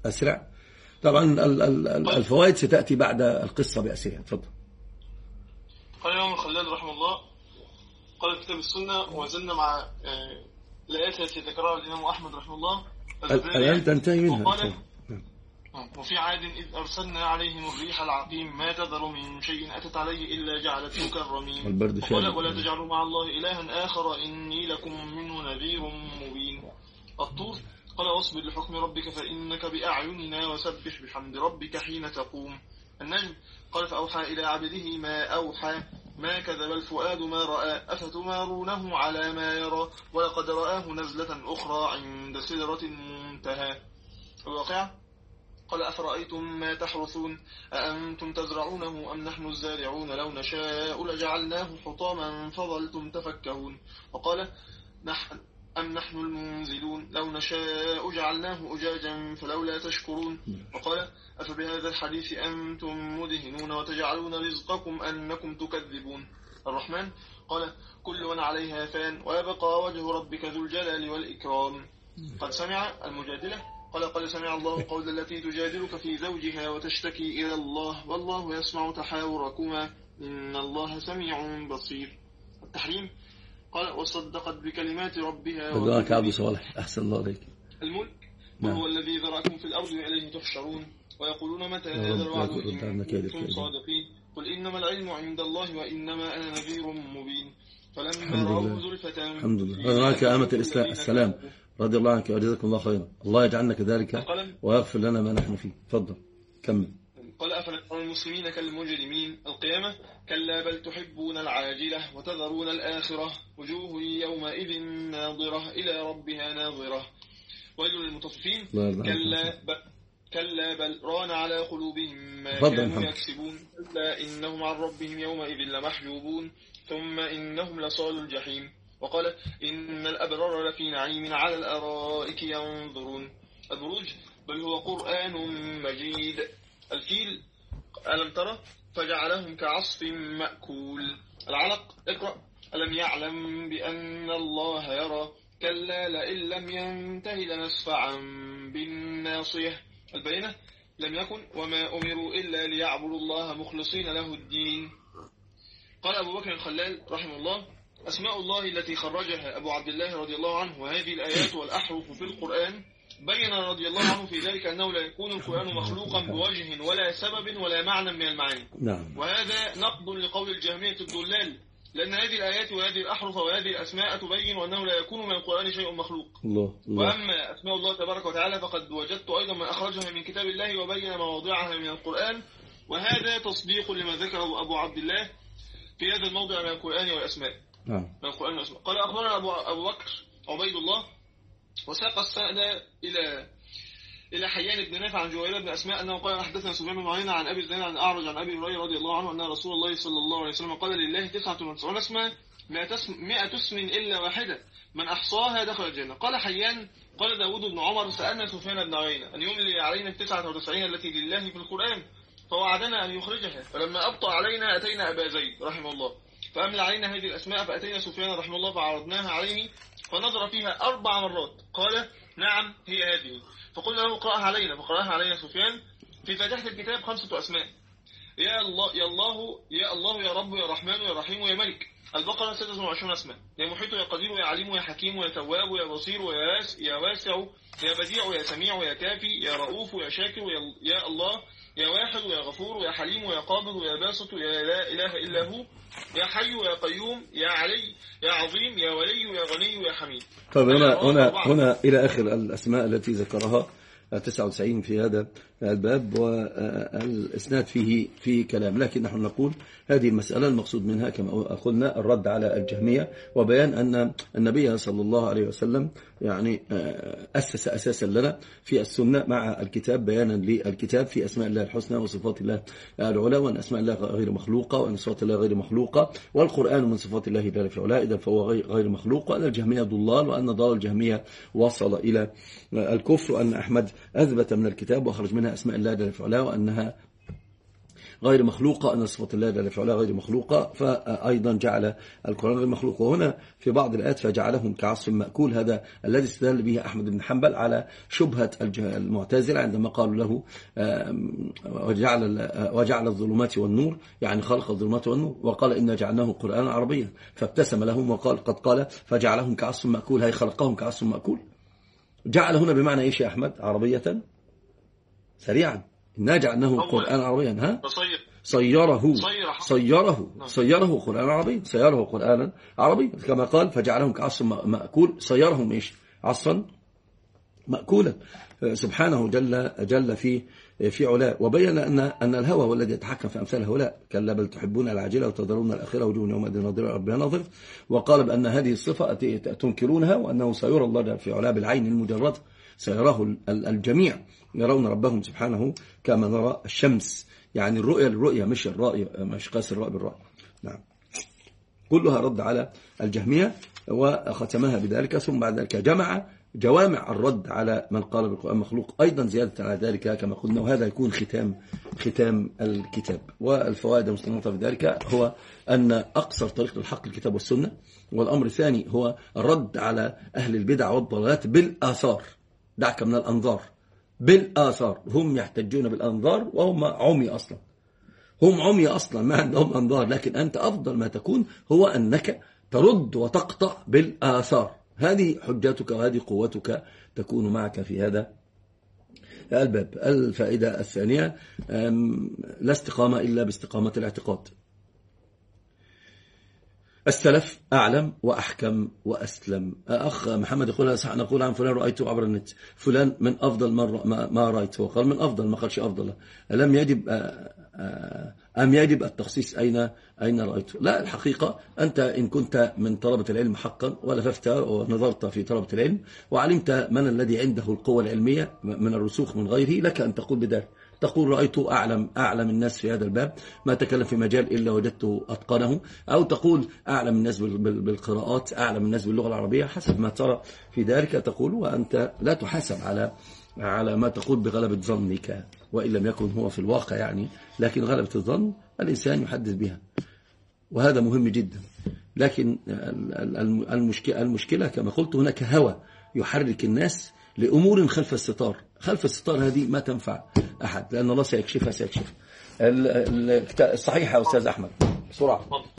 أسرع. طبعا الفوائد ستأتي بعد القصة بأسرها. تفضل. قال الإمام الخلال رحمه الله، قال كتاب السنة، وزلنا مع الآيات التي ذكرها الإمام أحمد رحمه الله الآن تنتهي منها. وفي عاد إذ أرسلنا عليهم الريح العقيم ما تذر من شيء أتت عليه إلا جعلته كالرميم. وقال ولا تجعلوا مع الله إلها آخر إني لكم منه نذير مبين. الطور قال واصبر لحكم ربك فإنك بأعيننا وسبح بحمد ربك حين تقوم. النجم قال فأوحى إلى عبده ما أوحى ما كذب الفؤاد ما رأى أفتمارونه على ما يرى ولقد رآه نزلة أخرى عند سدرة منتهى. الواقعة قال أفرأيتم ما تحرثون أأنتم تزرعونه أم نحن الزارعون لو نشاء لجعلناه حطاما فظلتم تفكهون. وقال نحن المنزلون لو نشاء جعلناه أجاجا فلولا تشكرون. وقال أفبهذا الحديث أنتم مدهنون وتجعلون رزقكم أنكم تكذبون. الرحمن قال كل من عليها فان ويبقى وجه ربك ذو الجلال والإكرام. قد سمع المجادلة قال قد سمع الله قول التي تجادلك في زوجها وتشتكي إلى الله والله يسمع تحاوركما إن الله سميع بصير. التحريم قال وصدقت بكلمات ربها. فضلك عبد صالح أحسن الله عليك. الملك وهو الذي ذرأكم في الأرض وإليه تحشرون ويقولون متى هذا الوعد إن كنتم صادقين قل إنما العلم عند الله وإنما أنا نذير مبين. فلما رأوا زلفة الحمد لله. هناك أمة السلام رضي الله عنك وجزاكم الله خيرا. الله يجعلنا كذلك ويغفر لنا ما نحن فيه. تفضل كمل. قال أفنجعل المسلمين كالمجرمين. القيامة كلا بل تحبون العاجلة وتذرون الآخرة وجوه يومئذ ناظرة إلى ربها ناظرة. ويل للمطففين كلا بل ران على قلوبهم ما كانوا يكسبون كلا إنهم عن ربهم يومئذ لمحجوبون ثم إنهم لصالوا الجحيم. وقال إن الأبرار لفي نعيم على الأرائك ينظرون. البروج بل هو قرآن مجيد. الفيل ألم ترى فجعلهم كعصف مأكول. العلق اقرأ ألم يعلم بأن الله يرى كلا لئن لم ينتهي لنسفعا بالناصية. البينة لم يكن وما أمروا إلا ليعبدوا الله مخلصين له الدين. قال أبو بكر الخلال رحمه الله أسماء الله التي خرجها أبو عبد الله رضي الله عنه وهذه الآيات والأحرف في القرآن بين رضي الله عنه في ذلك أنه لا يكون القرآن مخلوقا بوجه ولا سبب ولا معنى من المعاني. وهذا نقض لقول الجهمية الضلال لأن هذه الآيات وهذه الأحرف وهذه الأسماء تبين أنه لا يكون من القرآن شيء مخلوق. وأما أسماء الله تبارك وتعالى فقد وجدت أيضا من أخرجها من كتاب الله وبين مواضعها من القرآن وهذا تصديق لما ذكره أبو عبد الله في هذا الموضع من القرآن والأسماء. من القرآن والأسماء. قال أخبرنا أبو بكر عبيد الله وساق السند إلى حيان بن نافع عن جويرية بن أسماء أنه قال حدثنا سفيان بن عيينة عن أبي الزناد عن أعرج عن أبي هريرة رضي الله عنه أن رسول الله صلى الله عليه وسلم قال لله 99 اسما 100 اسم إلا واحدة من أحصاها دخل الجنة. قال حيان قال داود بن عمر سألنا سفيان بن عيينة أن يملي علينا 99 التي لله في القرآن فوعدنا أن يخرجها فلما أبطأ علينا أتينا أبا زيد رحمه الله فأملى علينا هذه الأسماء فأتينا سفيان رحمه الله فعرضناها عليه فنظر فيها 4 مرات قال نعم هي هذه فقلنا له اقرأها علينا فقرأها علينا سفيان في فاتحة الكتاب 5 أسماء يا الله يا الله يا الله يا رب يا رحمن يا رحيم يا ملك. البقرة 26 اسما يا محيط يا قدير يا عليم يا حكيم يا تواب يا بصير يا واسع يا بديع يا سميع يا كافي يا رؤوف يا شاكر يا الله يا واحد يا غفور يا حليم يا قابض يا باسط يا لا إله إلا هو يا حي يا قيوم يا علي يا عظيم يا ولي يا غني يا حميد. طيب هنا إلى آخر الأسماء التي ذكرها 99 في هذا الباب والإسناد فيه كلام لكن نحن نقول هذه المسألة المقصود منها كما قلنا الرد على الجهمية وبيان أن النبي صلى الله عليه وسلم يعني أسس أساسا لنا في السنة مع الكتاب بيانا للكتاب في أسماء الله الحسنى وصفات الله العلى وأن أسماء الله غير مخلوقة وأن صفات الله غير مخلوقة والقرآن من صفات الله جل في علاه إذا فهو غير مخلوق وأن الجهمية ضلال وأن ضلال الجهمية وصل إلى الكفر وأن أحمد أثبت من الكتاب وخرج منها أسماء الله جل في علاه غير مخلوقة، أن صفة الله جل في علاه غير مخلوقة، فأيضا جعل القرآن غير مخلوق. وهنا في بعض الآيات فجعلهم كعصف مأكول، هذا الذي استدل به أحمد بن حنبل على شبهة المعتزلة عندما قالوا له وجعل الظلمات والنور، يعني خلق الظلمات والنور، وقال إن جعلناه قرآنا عربيا، فابتسم لهم وقال قد قال فجعلهم كعصف مأكول، هي خلقهم كعصف مأكول. جعل هنا بمعنى إيش يا أحمد عربية سريعا؟ إنا جعلناه قرآن عربيا. ها صيره قرآن عربيا، صيره قرآنا عربيا كما قال فجعلهم كعصف مأكول، صيرهم إيش عصفا مأكولا. سبحانه جل في علاه. وبين أن الهوى هو الذي يتحكم في أمثال هؤلاء، كلا بل تحبون العاجلة وتذرون الآخرة وجوه يومئذ ناظرة ربها ناظرة. وقال بأن هذه الصفة تنكرونها، وأنه سيرى الله في علاه بالعين المجردة، سيراه الجميع، يرون ربهم سبحانه كما نرى الشمس، يعني الرؤية للرؤية مش الرأي، مش قاس الرأي بالرأي. نعم، كلها رد على الجهمية وختمها بذلك. ثم بعد ذلك جمع جوامع الرد على من قال بالقرآن مخلوق أيضا زيادة على ذلك كما قلنا، وهذا يكون ختام الكتاب. والفوائد المستنبطة في ذلك هو أن أقصر طريق للحق الكتاب والسنة، والأمر الثاني هو الرد على أهل البدع والضلالات بالآثار، دعك من الأنظار، بالآثار. هم يحتجون بالأنظار وهم عمي أصلا، هم عمي أصلا ما عندهم أنظار، لكن أنت أفضل ما تكون هو أنك ترد وتقطع بالآثار. هذه حجتك وهذه قوتك تكون معك في هذا الباب. الفائدة الثانية لا استقامة إلا باستقامة الاعتقاد. السلف أعلم وأحكم وأسلم. أخ محمد يقول نقول عن فلان رأيته عبر النت، فلان من أفضل ما رأيته، وقال من أفضل، ما قالش أفضل. لم يجب أم يجب التخصيص أين رأيته؟ لا، الحقيقة أنت إن كنت من طلبة العلم حقا ولففت ونظرت في طلبة العلم وعلمت من الذي عنده القوة العلمية من الرسوخ من غيره، لك أن تقول بذلك، تقول رأيت أعلم الناس في هذا الباب، ما تكلم في مجال إلا وجدت أتقنه، أو تقول أعلم الناس بالقراءات، أعلم الناس باللغة العربية، حسب ما ترى في ذلك تقول، وأنت لا تحاسب على ما تقول بغلبة ظنك، وإن لم يكن هو في الواقع يعني، لكن غلبة الظن الإنسان يحدث بها، وهذا مهم جدا. لكن المشكلة كما قلت هناك هوى يحرك الناس لأمور خلف الستار. خلف الستار هذه ما تنفع أحد، لأن الله سيكشفها. الصحيح يا أستاذ أحمد بسرعة.